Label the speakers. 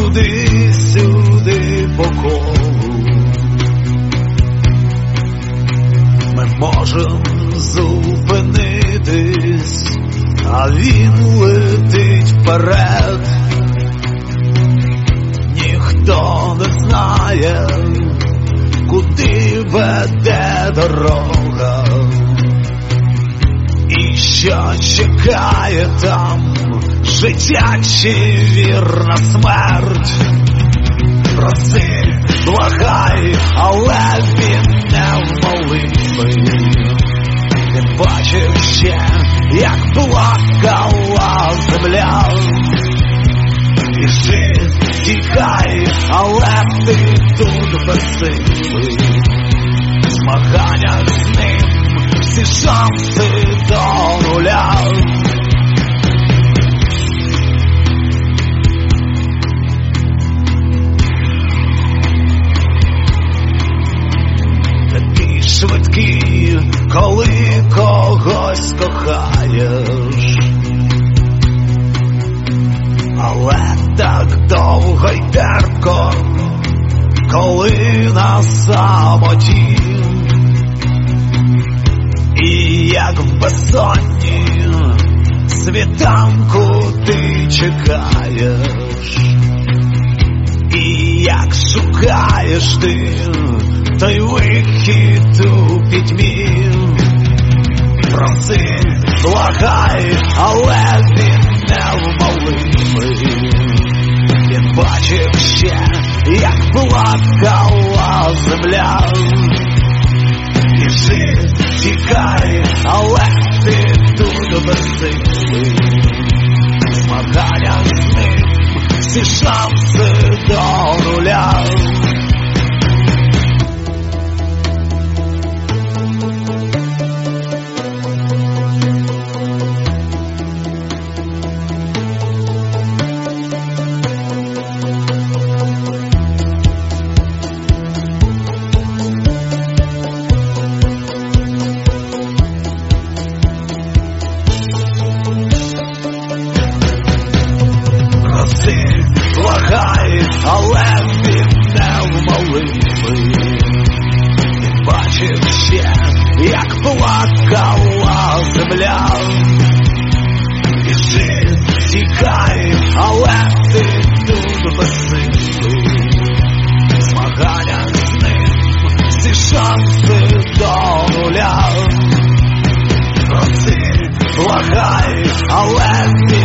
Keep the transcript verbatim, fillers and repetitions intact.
Speaker 1: туди-сюди по колу. Ми можем зупинитись, а він летить вперед. Ніхто не знає, куди веде дорога, і що чекає там, життя чи вірна смерть. Проси, благай, але він невмолимий. Він бачив ще, як плакала земля. І жив, тікай, але ти тут безсилий. Змагання з ним, всі шанси до нуля. Такі швидкі, коли когось кохаєш, але так довго й терпко, коли на самоті. І як в безсонні світанку ти чекаєш, і як шукаєш ти той вихід у пітьмі. Проси, благай, але він невмолимий. Він бачив ще, як плакала земля. І жив, тікай, але ти тут безсилий. Змагання з ним, всі шанси до нуля. Благай, але він невмолимий. Він бачив ще, як плакала земля. І жив, тікай, але ти тут безсилий. Змагання з ним, всі шанси до нуля. Проси, благай, але він